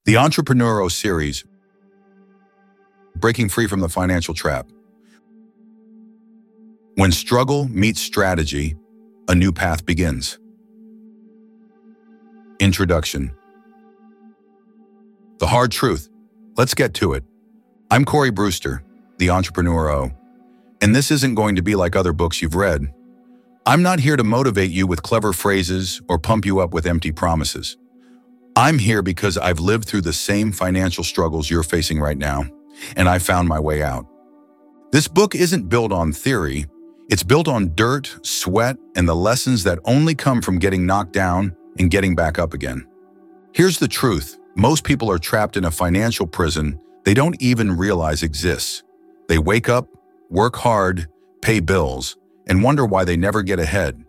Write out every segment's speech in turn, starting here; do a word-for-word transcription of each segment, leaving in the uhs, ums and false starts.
The Entrepreneuro Series, Breaking Free from the Financial Trap. When struggle meets strategy, a new path begins. Introduction. The hard truth. Let's get to it. I'm Corey Brewster, the Entrepreneuro, and this isn't going to be like other books you've read. I'm not here to motivate you with clever phrases or pump you up with empty promises. I'm here because I've lived through the same financial struggles you're facing right now, and I found my way out. This book isn't built on theory. It's built on dirt, sweat, and the lessons that only come from getting knocked down and getting back up again. Here's the truth. Most people are trapped in a financial prison they don't even realize exists. They wake up, work hard, pay bills, and wonder why they never get ahead.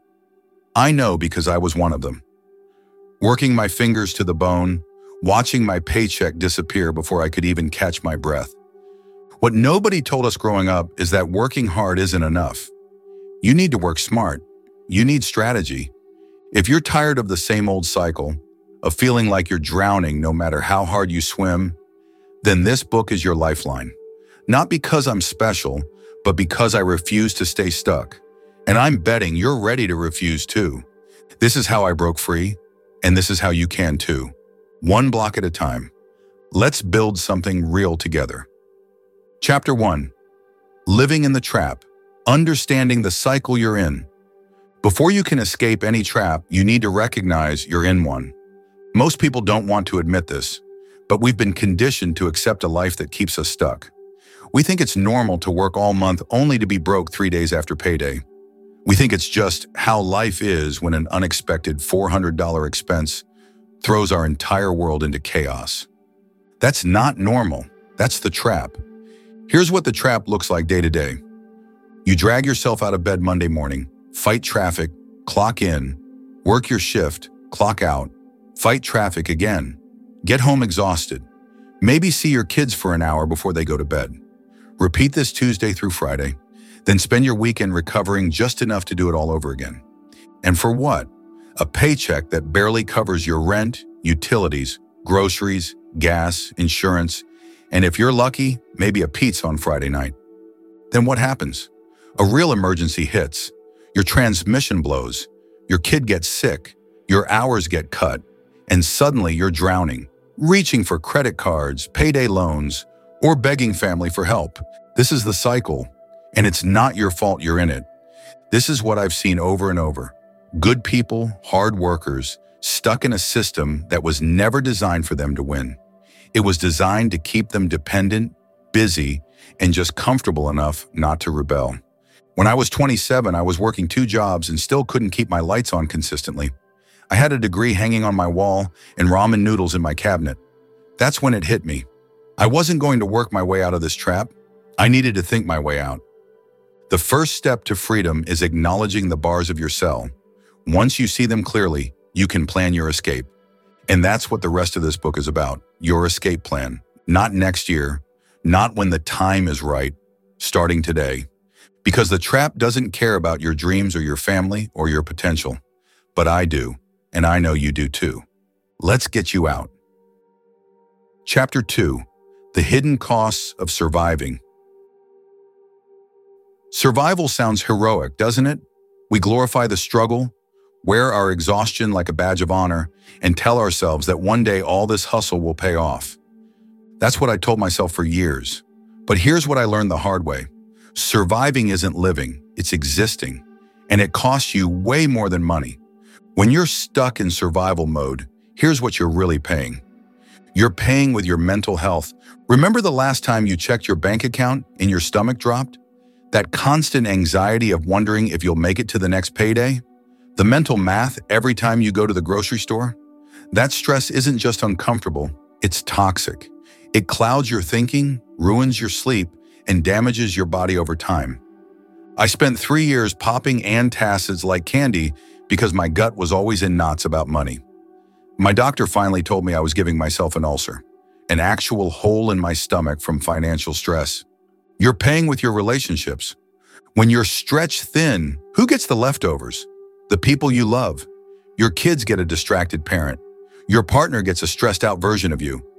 I know because I was one of them. Working my fingers to the bone, watching my paycheck disappear before I could even catch my breath. What nobody told us growing up is that working hard isn't enough. You need to work smart. You need strategy. If you're tired of the same old cycle, of feeling like you're drowning no matter how hard you swim, then this book is your lifeline. Not because I'm special, but because I refuse to stay stuck. And I'm betting you're ready to refuse too. This is how I broke free, and this is how you can too. One block at a time. Let's build something real together. Chapter one. Living in the Trap. Understanding the cycle you're in. Before you can escape any trap, you need to recognize you're in one. Most people don't want to admit this, but we've been conditioned to accept a life that keeps us stuck. We think it's normal to work all month only to be broke three days after payday. We think it's just how life is when an unexpected four hundred dollars expense throws our entire world into chaos. That's not normal. That's the trap. Here's what the trap looks like day to day. You drag yourself out of bed Monday morning, fight traffic, clock in, work your shift, clock out, fight traffic again, get home exhausted, maybe see your kids for an hour before they go to bed. Repeat this Tuesday through Friday, then spend your weekend recovering just enough to do it all over again. And for what? A paycheck that barely covers your rent, utilities, groceries, gas, insurance, and if you're lucky, maybe a pizza on Friday night. Then what happens? A real emergency hits. Your transmission blows, your kid gets sick, your hours get cut, and suddenly you're drowning, reaching for credit cards, payday loans, or begging family for help. This is the cycle. And it's not your fault you're in it. This is what I've seen over and over. Good people, hard workers, stuck in a system that was never designed for them to win. It was designed to keep them dependent, busy, and just comfortable enough not to rebel. When I was twenty-seven, I was working two jobs and still couldn't keep my lights on consistently. I had a degree hanging on my wall and ramen noodles in my cabinet. That's when it hit me. I wasn't going to work my way out of this trap. I needed to think my way out. The first step to freedom is acknowledging the bars of your cell. Once you see them clearly, you can plan your escape. And that's what the rest of this book is about, your escape plan. Not next year, not when the time is right, starting today. Because the trap doesn't care about your dreams or your family or your potential. But I do, and I know you do too. Let's get you out. Chapter two. The Hidden Costs of Surviving. Survival sounds heroic, doesn't it? We glorify the struggle, wear our exhaustion like a badge of honor, and tell ourselves that one day all this hustle will pay off. That's what I told myself for years. But here's what I learned the hard way. Surviving isn't living, it's existing, and it costs you way more than money. When you're stuck in survival mode, here's what you're really paying. You're paying with your mental health. Remember the last time you checked your bank account and your stomach dropped? That constant anxiety of wondering if you'll make it to the next payday? The mental math every time you go to the grocery store? That stress isn't just uncomfortable, it's toxic. It clouds your thinking, ruins your sleep, and damages your body over time. I spent three years popping antacids like candy because my gut was always in knots about money. My doctor finally told me I was giving myself an ulcer, an actual hole in my stomach from financial stress. You're paying with your relationships. When you're stretched thin, who gets the leftovers? The people you love. Your kids get a distracted parent. Your partner gets a stressed out version of you.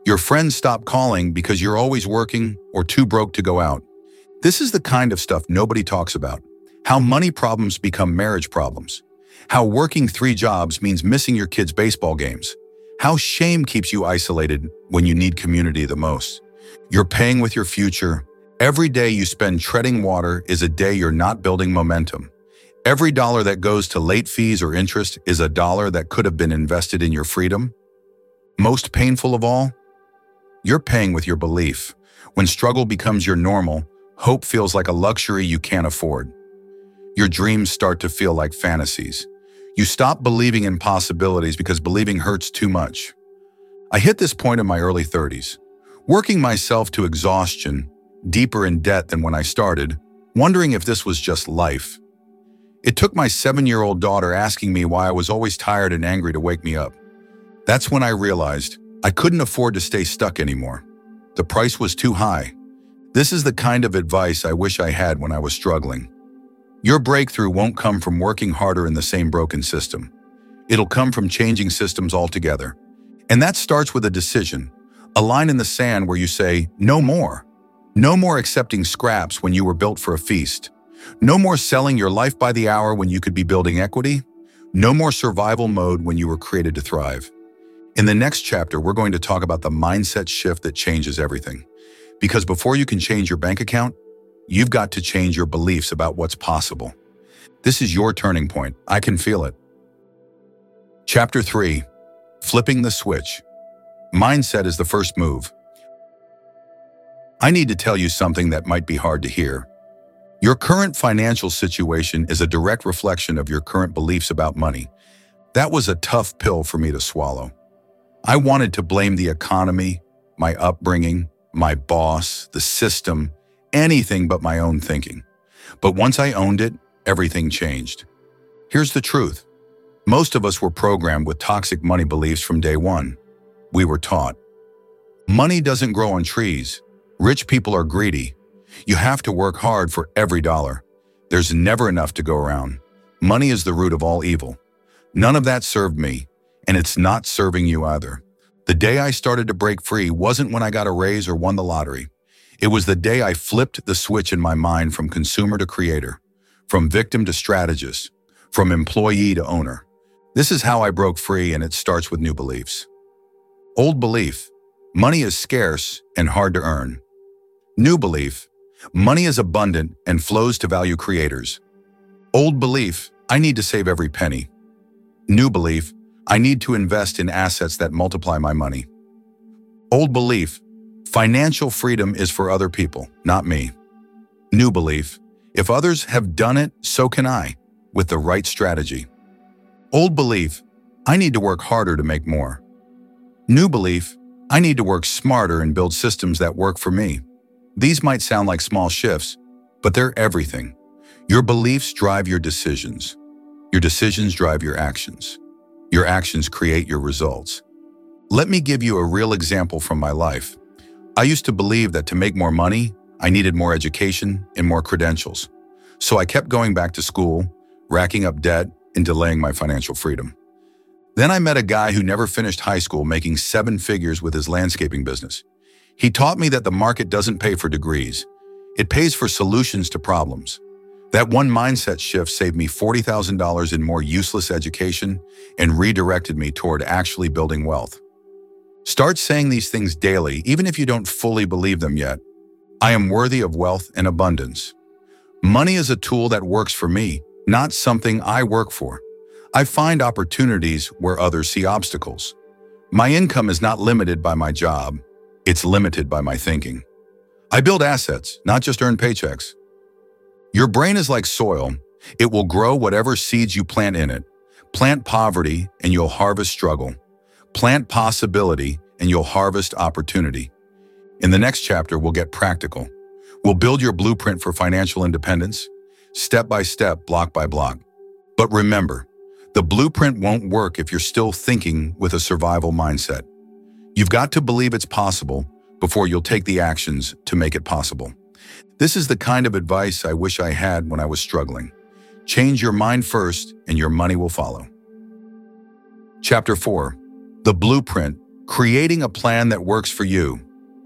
Your friends stop calling because you're always working or too broke to go out. This is the kind of stuff nobody talks about. How money problems become marriage problems. How working three jobs means missing your kids' baseball games. How shame keeps you isolated when you need community the most. You're paying with your future. Every day you spend treading water is a day you're not building momentum. Every dollar that goes to late fees or interest is a dollar that could have been invested in your freedom. Most painful of all, you're paying with your belief. When struggle becomes your normal, hope feels like a luxury you can't afford. Your dreams start to feel like fantasies. You stop believing in possibilities because believing hurts too much. I hit this point in my early thirties, working myself to exhaustion, deeper in debt than when I started, wondering if this was just life. It took my seven-year-old daughter asking me why I was always tired and angry to wake me up. That's when I realized I couldn't afford to stay stuck anymore. The price was too high. This is the kind of advice I wish I had when I was struggling. Your breakthrough won't come from working harder in the same broken system. It'll come from changing systems altogether. And that starts with a decision, a line in the sand where you say, no more. No more accepting scraps when you were built for a feast. No more selling your life by the hour when you could be building equity. No more survival mode when you were created to thrive. In the next chapter, we're going to talk about the mindset shift that changes everything. Because before you can change your bank account, you've got to change your beliefs about what's possible. This is your turning point. I can feel it. Chapter three, Flipping the Switch. Mindset is the first move. I need to tell you something that might be hard to hear. Your current financial situation is a direct reflection of your current beliefs about money. That was a tough pill for me to swallow. I wanted to blame the economy, my upbringing, my boss, the system, anything but my own thinking. But once I owned it, everything changed. Here's the truth. Most of us were programmed with toxic money beliefs from day one. We were taught. Money doesn't grow on trees. Rich people are greedy. You have to work hard for every dollar. There's never enough to go around. Money is the root of all evil. None of that served me, and it's not serving you either. The day I started to break free wasn't when I got a raise or won the lottery. It was the day I flipped the switch in my mind from consumer to creator, from victim to strategist, from employee to owner. This is how I broke free, and it starts with new beliefs. Old belief: money is scarce and hard to earn. New belief: money is abundant and flows to value creators. Old belief: I need to save every penny. New belief: I need to invest in assets that multiply my money. Old belief: financial freedom is for other people, not me. New belief: if others have done it, so can I, with the right strategy. Old belief: I need to work harder to make more. New belief: I need to work smarter and build systems that work for me. These might sound like small shifts, but they're everything. Your beliefs drive your decisions. Your decisions drive your actions. Your actions create your results. Let me give you a real example from my life. I used to believe that to make more money, I needed more education and more credentials. So I kept going back to school, racking up debt, and delaying my financial freedom. Then I met a guy who never finished high school making seven figures with his landscaping business. He taught me that the market doesn't pay for degrees. It pays for solutions to problems. That one mindset shift saved me forty thousand dollars in more useless education and redirected me toward actually building wealth. Start saying these things daily, even if you don't fully believe them yet. I am worthy of wealth and abundance. Money is a tool that works for me, not something I work for. I find opportunities where others see obstacles. My income is not limited by my job. It's limited by my thinking. I build assets, not just earn paychecks. Your brain is like soil. It will grow whatever seeds you plant in it. Plant poverty and you'll harvest struggle. Plant possibility and you'll harvest opportunity. In the next chapter, we'll get practical. We'll build your blueprint for financial independence, step by step, block by block. But remember, the blueprint won't work if you're still thinking with a survival mindset. You've got to believe it's possible before you'll take the actions to make it possible. This is the kind of advice I wish I had when I was struggling. Change your mind first and your money will follow. Chapter four, The Blueprint, Creating a plan that works for you.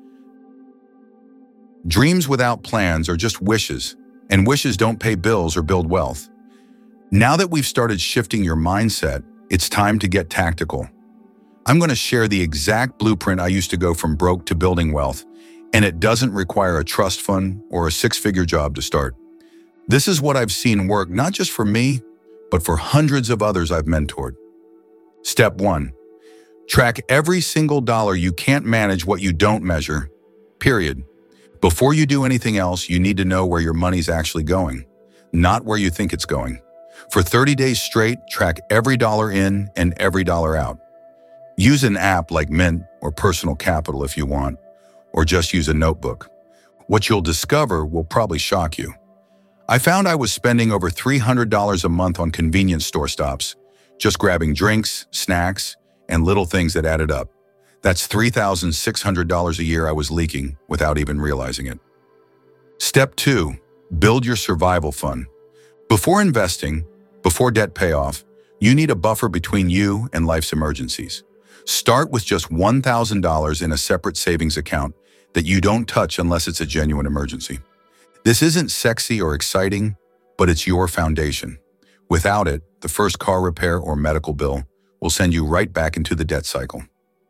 Dreams without plans are just wishes, and wishes don't pay bills or build wealth. Now that we've started shifting your mindset, it's time to get tactical. I'm going to share the exact blueprint I used to go from broke to building wealth, and it doesn't require a trust fund or a six-figure job to start. This is what I've seen work not just for me, but for hundreds of others I've mentored. Step one, track every single dollar. You can't manage what you don't measure, period. Before you do anything else, you need to know where your money's actually going, not where you think it's going. For thirty days straight, track every dollar in and every dollar out. Use an app like Mint or Personal Capital if you want, or just use a notebook. What you'll discover will probably shock you. I found I was spending over three hundred dollars a month on convenience store stops, just grabbing drinks, snacks, and little things that added up. That's three thousand six hundred dollars a year I was leaking without even realizing it. Step two, build your survival fund. Before investing, before debt payoff, you need a buffer between you and life's emergencies. Start with just one thousand dollars in a separate savings account that you don't touch unless it's a genuine emergency. This isn't sexy or exciting, but it's your foundation. Without it, the first car repair or medical bill will send you right back into the debt cycle.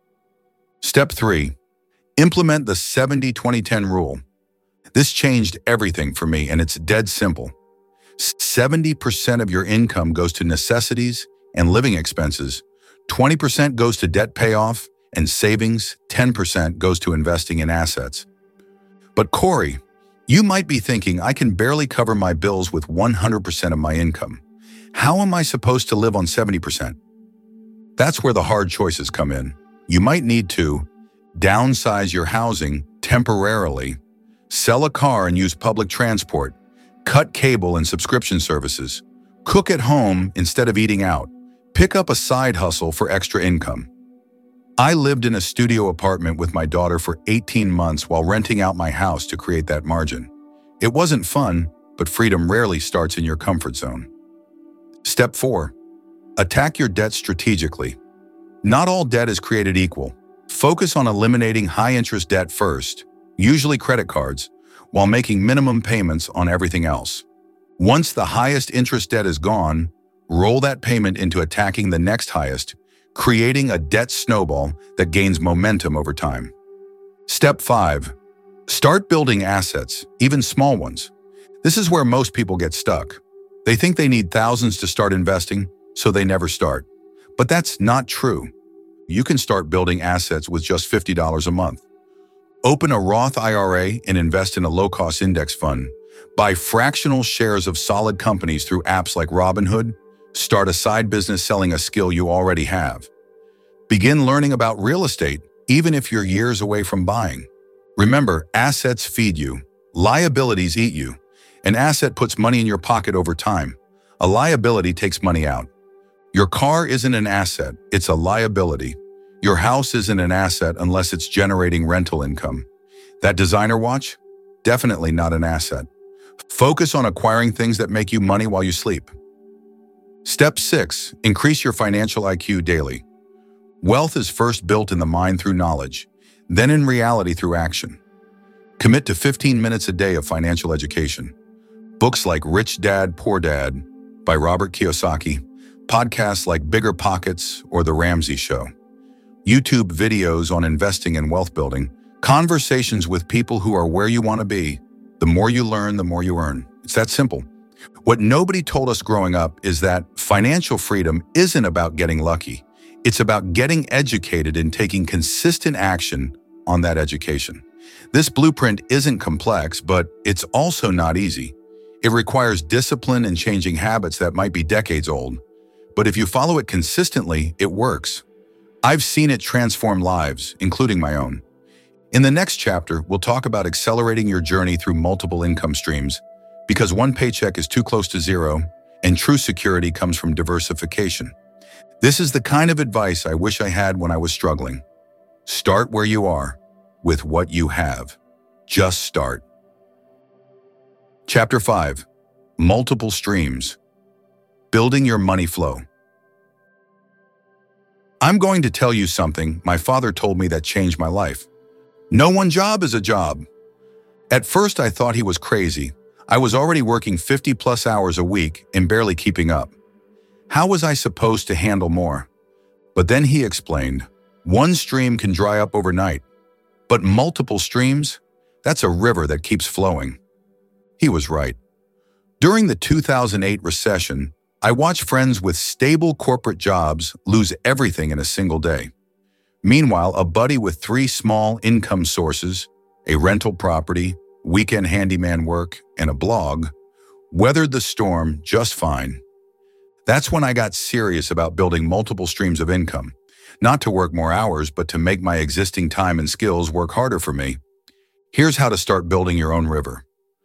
Step three, implement the seventy twenty ten rule. This changed everything for me, and it's dead simple. seventy percent of your income goes to necessities and living expenses, twenty percent goes to debt payoff, and savings, ten percent goes to investing in assets. But Corey, you might be thinking, I can barely cover my bills with one hundred percent of my income. How am I supposed to live on seventy percent? That's where the hard choices come in. You might need to downsize your housing temporarily, sell a car and use public transport, cut cable and subscription services, cook at home instead of eating out, pick up a side hustle for extra income. I lived in a studio apartment with my daughter for eighteen months while renting out my house to create that margin. It wasn't fun, but freedom rarely starts in your comfort zone. Step four, attack your debt strategically. Not all debt is created equal. Focus on eliminating high-interest debt first, usually credit cards, while making minimum payments on everything else. Once the highest interest debt is gone, roll that payment into attacking the next highest, creating a debt snowball that gains momentum over time. Step five, start building assets, even small ones. This is where most people get stuck. They think they need thousands to start investing, so they never start. But that's not true. You can start building assets with just fifty dollars a month. Open a Roth I R A and invest in a low-cost index fund. Buy fractional shares of solid companies through apps like Robinhood. Start a side business selling a skill you already have. Begin learning about real estate, even if you're years away from buying. Remember, assets feed you. Liabilities eat you. An asset puts money in your pocket over time. A liability takes money out. Your car isn't an asset, it's a liability. Your house isn't an asset unless it's generating rental income. That designer watch? Definitely not an asset. Focus on acquiring things that make you money while you sleep. Step six, increase your financial I Q daily. Wealth is first built in the mind through knowledge, then in reality through action. Commit to fifteen minutes a day of financial education. Books like Rich Dad, Poor Dad by Robert Kiyosaki, podcasts like Bigger Pockets or The Ramsey Show, YouTube videos on investing and wealth building, conversations with people who are where you want to be. The more you learn, the more you earn. It's that simple. What nobody told us growing up is that financial freedom isn't about getting lucky. It's about getting educated and taking consistent action on that education. This blueprint isn't complex, but it's also not easy. It requires discipline and changing habits that might be decades old. But if you follow it consistently, it works. I've seen it transform lives, including my own. In the next chapter, we'll talk about accelerating your journey through multiple income streams, because one paycheck is too close to zero, and true security comes from diversification. This is the kind of advice I wish I had when I was struggling. Start where you are, with what you have. Just start. Chapter five, Multiple Streams. Building your money flow. I'm going to tell you something my father told me that changed my life. No one job is a job. At first, I thought he was crazy. I was already working fifty plus hours a week and barely keeping up. How was I supposed to handle more? But then he explained, one stream can dry up overnight, but multiple streams, that's a river that keeps flowing. He was right. During the two thousand eight recession, I watched friends with stable corporate jobs lose everything in a single day. Meanwhile, a buddy with three small income sources, a rental property, weekend handyman work, and a blog, weathered the storm just fine. That's when I got serious about building multiple streams of income, not to work more hours, but to make my existing time and skills work harder for me. Here's how to start building your own river.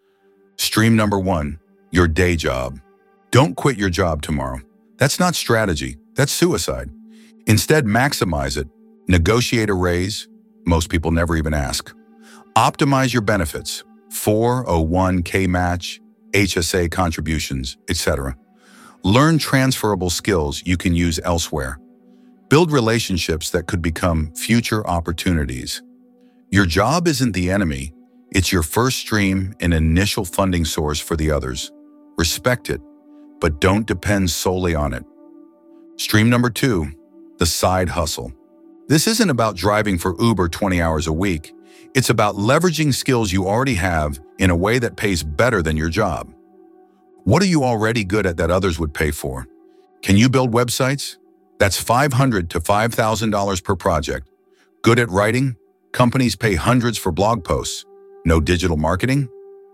Stream number one, your day job. Don't quit your job tomorrow. That's not strategy, that's suicide. Instead, maximize it. Negotiate a raise. Most people never even ask. Optimize your benefits, four oh one K match, H S A contributions, et cetera. Learn transferable skills you can use elsewhere. Build relationships that could become future opportunities. Your job isn't the enemy. It's your first stream and initial funding source for the others. Respect it, but don't depend solely on it. Stream number two, the side hustle. This isn't about driving for Uber twenty hours a week. It's about leveraging skills you already have in a way that pays better than your job. What are you already good at that others would pay for? Can you build websites? That's five hundred to five thousand dollars per project. Good at writing? Companies pay hundreds for blog posts. No digital marketing?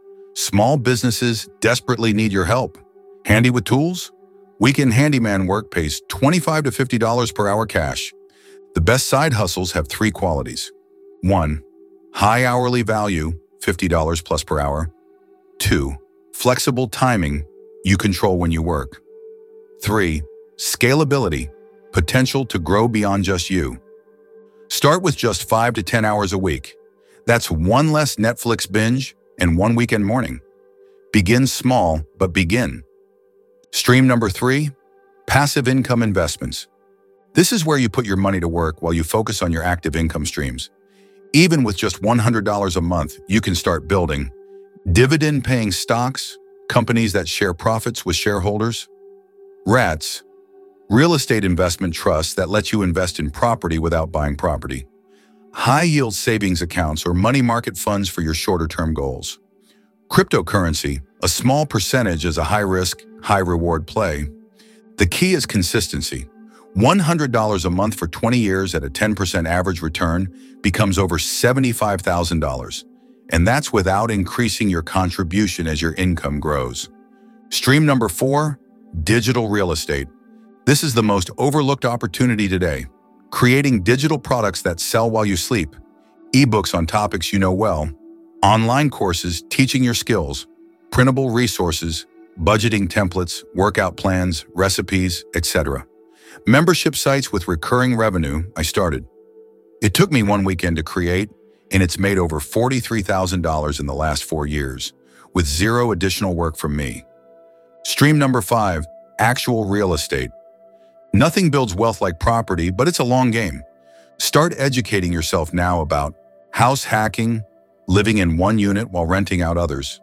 Small businesses desperately need your help. Handy with tools? Weekend handyman work pays twenty-five to fifty dollars per hour cash. The best side hustles have three qualities. One, high hourly value, fifty dollars plus per hour. Two, flexible timing, you control when you work. Three, scalability, potential to grow beyond just you. Start with just five to ten hours a week. That's one less Netflix binge and one weekend morning. Begin small, but begin. Stream number three, passive income investments. This is where you put your money to work while you focus on your active income streams. Even with just one hundred dollars a month, you can start building dividend-paying stocks, companies that share profits with shareholders, R A Ts, real estate investment trusts that let you invest in property without buying property, high-yield savings accounts or money market funds for your shorter-term goals, cryptocurrency, a small percentage is a high-risk, high-reward play. The key is consistency. one hundred dollars a month for twenty years at a ten percent average return becomes over seventy-five thousand dollars, and that's without increasing your contribution as your income grows. Stream number four, digital real estate. This is the most overlooked opportunity today. Creating digital products that sell while you sleep, ebooks on topics you know well, online courses teaching your skills, printable resources, budgeting templates, workout plans, recipes, et cetera. Membership sites with recurring revenue, I started. It took me one weekend to create, and it's made over forty-three thousand dollars in the last four years, with zero additional work from me. Stream number five, actual real estate. Nothing builds wealth like property, but it's a long game. Start educating yourself now about house hacking, living in one unit while renting out others.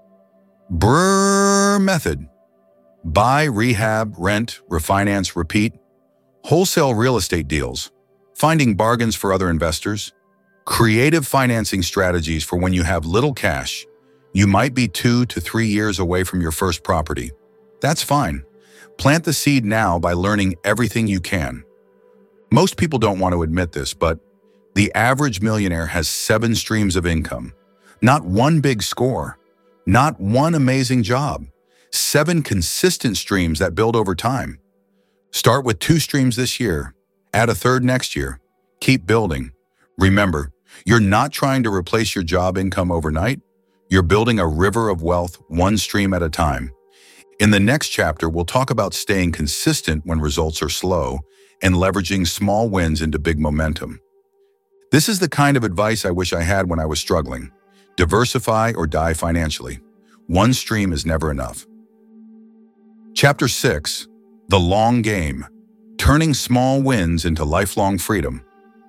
BRRRR method. Buy, rehab, rent, refinance, repeat. Wholesale real estate deals. Finding bargains for other investors. Creative financing strategies for when you have little cash. You might be two to three years away from your first property. That's fine. Plant the seed now by learning everything you can. Most people don't want to admit this, but the average millionaire has seven streams of income. Not one big score. Not one amazing job. Seven consistent streams that build over time. Start with two streams this year. Add a third next year. Keep building. Remember, you're not trying to replace your job income overnight. You're building a river of wealth one stream at a time. In the next chapter, we'll talk about staying consistent when results are slow and leveraging small wins into big momentum. This is the kind of advice I wish I had when I was struggling. Diversify or die financially. One stream is never enough. Chapter six, the long game. turning small wins into lifelong freedom.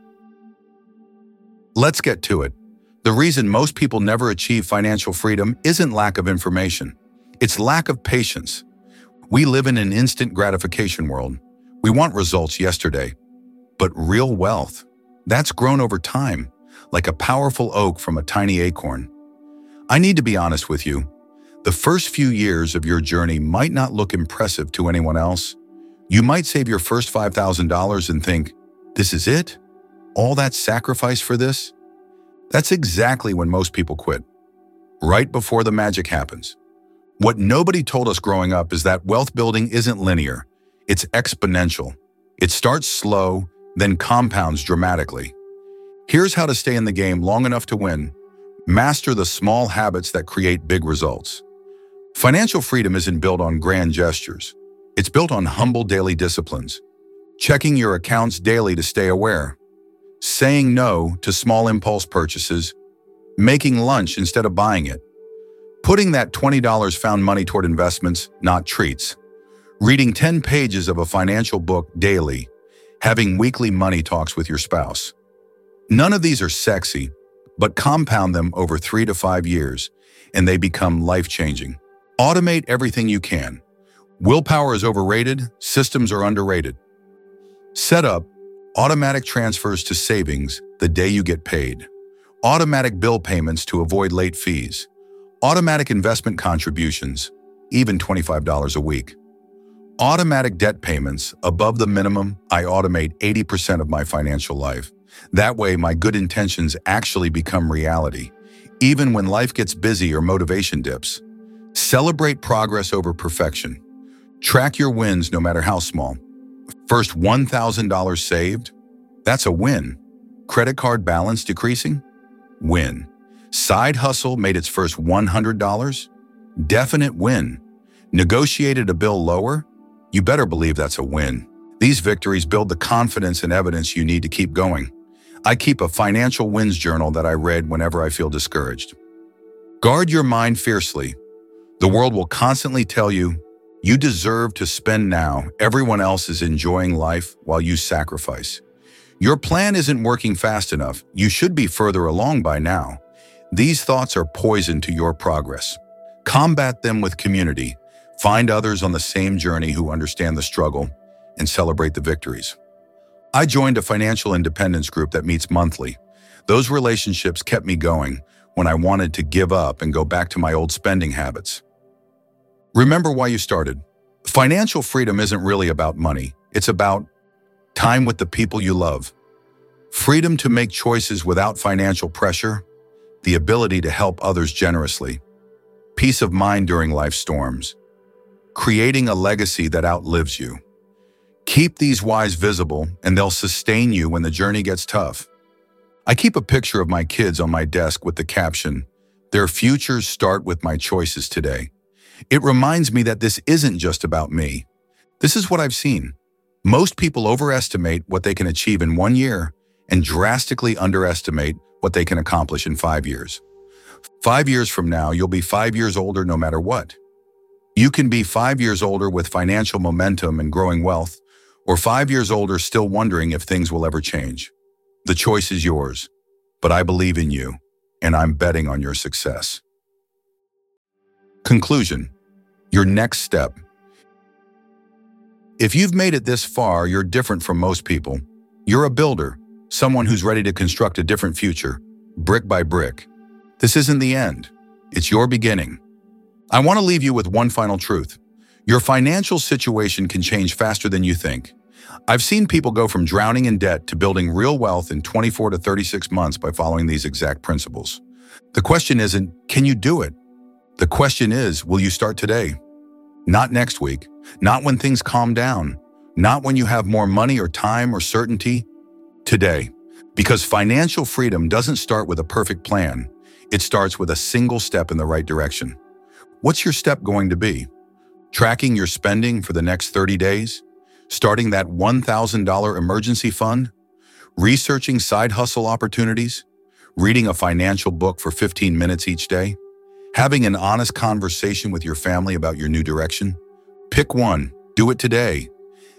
Let's get to it. The reason most people never achieve financial freedom isn't lack of information. It's lack of patience. We live in an instant gratification world. We want results yesterday. But real wealth, that's grown over time, like a powerful oak from a tiny acorn. I need to be honest with you. The first few years of your journey might not look impressive to anyone else. You might save your first five thousand dollars and think, this is it? All that sacrifice for this? That's exactly when most people quit, right before the magic happens. What nobody told us growing up is that wealth building isn't linear, it's exponential. It starts slow, then compounds dramatically. Here's how to stay in the game long enough to win. Master the small habits that create big results. Financial freedom isn't built on grand gestures. It's built on humble daily disciplines. Checking your accounts daily to stay aware. Saying no to small impulse purchases. Making lunch instead of buying it. Putting that twenty dollars found money toward investments, not treats. Reading ten pages of a financial book daily. Having weekly money talks with your spouse. None of these are sexy, but compound them over three to five years, and they become life-changing. Automate everything you can. Willpower is overrated, systems are underrated. Set up automatic transfers to savings the day you get paid. Automatic bill payments to avoid late fees. Automatic investment contributions, even twenty-five dollars a week. Automatic debt payments above the minimum. I automate eighty percent of my financial life. That way, my good intentions actually become reality, even when life gets busy or motivation dips. Celebrate progress over perfection. Track your wins no matter how small. First one thousand dollars saved? That's a win. Credit card balance decreasing? Win. Side hustle made its first one hundred dollars? Definite win. Negotiated a bill lower? You better believe that's a win. These victories build the confidence and evidence you need to keep going. I keep a financial wins journal that I read whenever I feel discouraged. Guard your mind fiercely. The world will constantly tell you, you deserve to spend now. Everyone else is enjoying life while you sacrifice. Your plan isn't working fast enough. You should be further along by now. These thoughts are poison to your progress. Combat them with community. Find others on the same journey who understand the struggle and celebrate the victories. I joined a financial independence group that meets monthly. Those relationships kept me going when I wanted to give up and go back to my old spending habits. Remember why you started. Financial freedom isn't really about money. It's about time with the people you love. Freedom to make choices without financial pressure. The ability to help others generously. Peace of mind during life's storms. Creating a legacy that outlives you. Keep these whys visible and they'll sustain you when the journey gets tough. I keep a picture of my kids on my desk with the caption, "Their futures start with my choices today." It reminds me that this isn't just about me. This is what I've seen. Most people overestimate what they can achieve in one year and drastically underestimate what they can accomplish in five years. Five years from now, you'll be five years older no matter what. You can be five years older with financial momentum and growing wealth, or five years older still wondering if things will ever change. The choice is yours, but I believe in you, and I'm betting on your success. Conclusion. Your next step. If you've made it this far, you're different from most people. You're a builder, someone who's ready to construct a different future, brick by brick. This isn't the end. It's your beginning. I want to leave you with one final truth. Your financial situation can change faster than you think. I've seen people go from drowning in debt to building real wealth in twenty-four to thirty-six months by following these exact principles. The question isn't, can you do it? The question is, will you start today? Not next week, not when things calm down, not when you have more money or time or certainty. Today. Because financial freedom doesn't start with a perfect plan. It starts with a single step in the right direction. What's your step going to be? Tracking your spending for the next thirty days? Starting that one thousand dollars emergency fund? Researching side hustle opportunities? Reading a financial book for fifteen minutes each day? Having an honest conversation with your family about your new direction? Pick one. Do it today.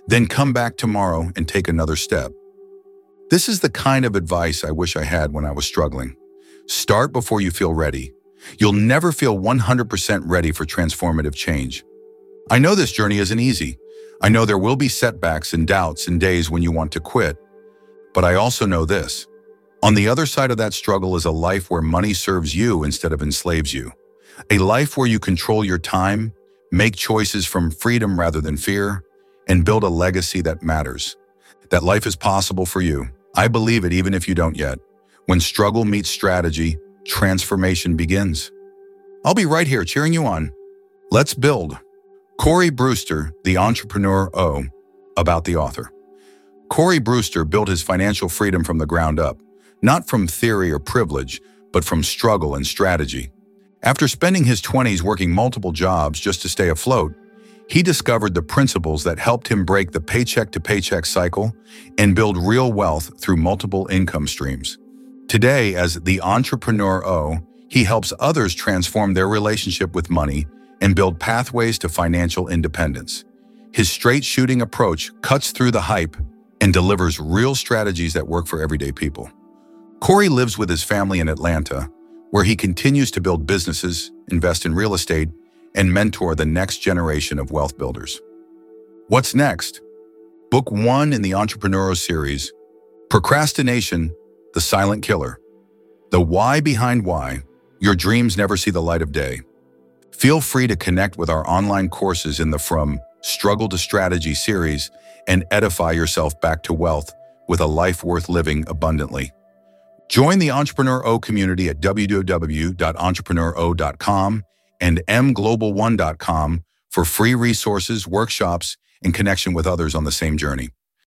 Then come back tomorrow and take another step. This is the kind of advice I wish I had when I was struggling. Start before you feel ready. You'll never feel one hundred percent ready for transformative change. I know this journey isn't easy. I know there will be setbacks and doubts and days when you want to quit. But I also know this. On the other side of that struggle is a life where money serves you instead of enslaves you. A life where you control your time, make choices from freedom rather than fear, and build a legacy that matters. That life is possible for you. I believe it even if you don't yet. When struggle meets strategy, transformation begins. I'll be right here cheering you on. Let's build. Cory Brewster, the Entrepreneur O, about the author. Cory Brewster built his financial freedom from the ground up, not from theory or privilege, but from struggle and strategy. After spending his twenties working multiple jobs just to stay afloat, he discovered the principles that helped him break the paycheck-to-paycheck cycle and build real wealth through multiple income streams. Today, as the Entrepreneur O, he helps others transform their relationship with money and build pathways to financial independence. His straight-shooting approach cuts through the hype and delivers real strategies that work for everyday people. Cory lives with his family in Atlanta, where he continues to build businesses, invest in real estate, and mentor the next generation of wealth builders. What's next? Book one in the Entrepreneur series, Procrastination, the Silent Killer. The why behind why your dreams never see the light of day. Feel free to connect with our online courses in the From Struggle to Strategy series and edify yourself back to wealth with a life worth living abundantly. Join the Entrepreneur O community at w w w dot entrepreneur o dot com and m global one dot com for free resources, workshops, and connection with others on the same journey.